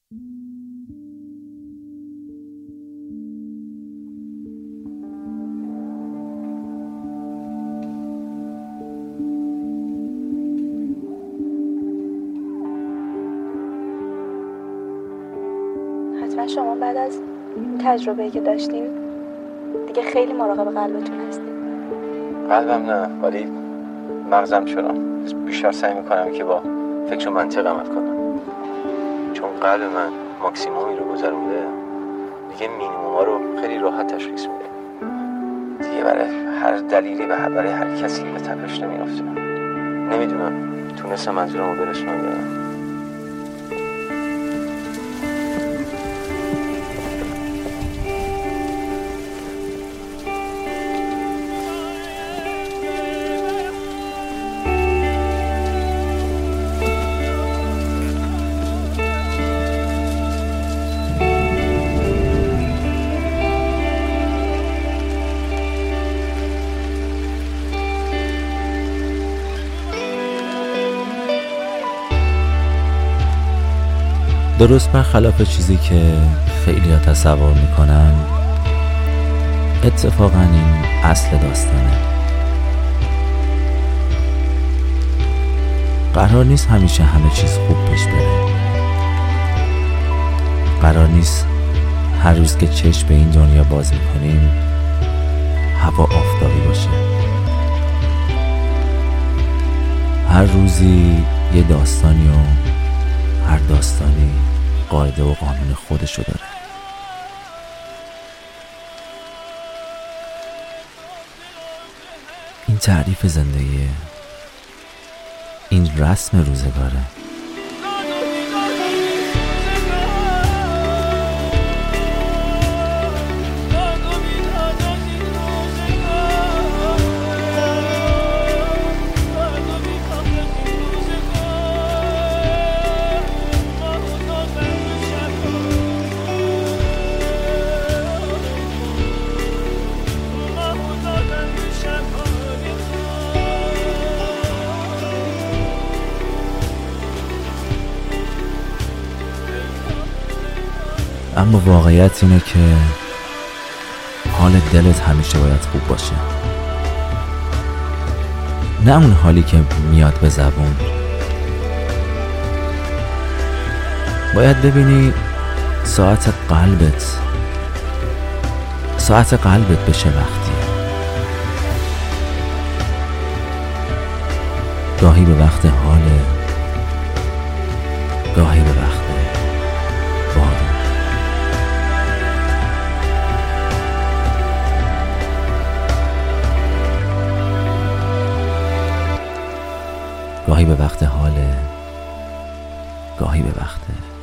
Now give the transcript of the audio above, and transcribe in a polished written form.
حتما شما بعد از تجربه‌ای که داشتین دیگه خیلی مراقب قلبتون هستین. قلبم نه، ولی مغزم چرا بیشتر سعی میکنم که با فکر و منطق عمل کنم، چون قلب من ماکسیمومی رو گذرونده، دیگه مینیموما رو خیلی راحت تشخیص میده، دیگه برای هر دلیلی و برای هر کسی به تپش نمیافته. نمیدونم تونستم منظورم رو برسونم یا نه. درست برخلاف چیزی که خیلی ها تصور میکنن، اتفاقا این اصل داستانه. قرار نیست همیشه همه چیز خوب پیش بره. قرار نیست هر روز که چشم به این دنیا باز میکنیم هوا آفتابی باشه. هر روزی یه داستانی و هر داستانی قاعده و قانون خودشو داره. این تعریف زندگیه، این رسم روزگاره. اما واقعیت اینه که حال دلت همیشه باید خوب باشه، نه اون حالی که میاد به زبون. باید ببینی ساعت قلبت به چه وقتیه. گاهی به وقت حاله، گاهی به وقت بارون. گاهی به وقت حاله، گاهی به وقت